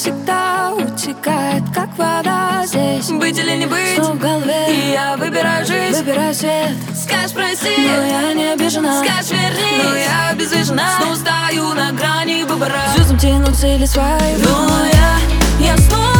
всегда утекает, как вода здесь. Быть или не быть, снова в голове, и я выбираю жизнь. выбираю свет. Скажешь, прости, но я не обижена. скажешь, верни, но я обездвижена. Снова стою на грани выбора. Звездам тянуться или сваливать. Но я снова